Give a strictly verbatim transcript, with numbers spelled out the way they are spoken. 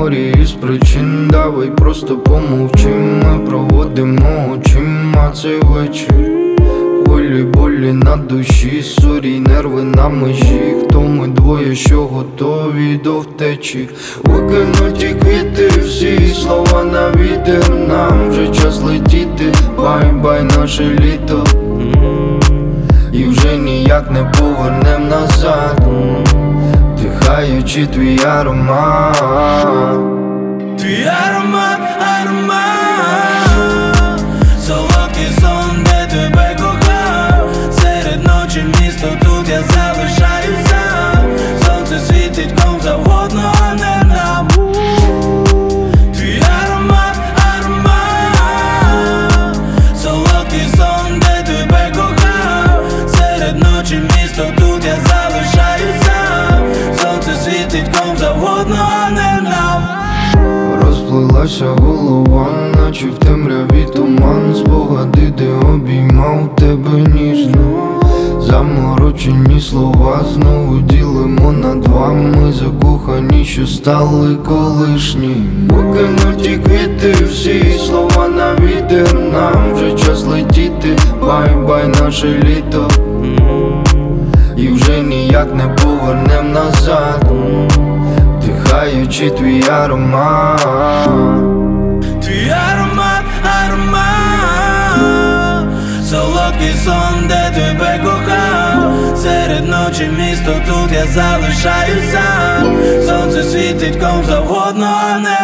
морі із причин. Давай просто помовчим, ми проводимо очима цей вечір. Хвилі болі на душі, сорі, нерви на межі. Хто ми двоє, що готові до втечі? Викинуті квіти, всі слова на вітер. Нам вже час летіти, бай-бай наше літо. І вже ніяк не повернем назад, вдихаючи твій аромат. Твій аромат, аромат, солодкий сон, де тебе кохав. Серед ночі місто, тут я залишаюся. Сонце світить ком завгодно, а не нам. Твій аромат, аромат, солодкий сон, де тебе кохав. Серед ночі місто, тут я залишаюся. Сонце світить ком завгодно, а не нам. Розплилася голова, наче в темряві туман. Спогади, де обіймав тебе ніжно. Заморочені слова знову ділимо на два. Ми закохані, що стали колишні. Викинуті квіти, всі слова на вітер. Нам вже час летіти, бай-бай наше літо. І вже ніяк не повернем назад, вдихаючи твій аромат. Твій аромат, аромат, солодкий сон, де тебе кохав. Серед ночі місто, тут я залишаюся. Сонце світить ком завгодно, а не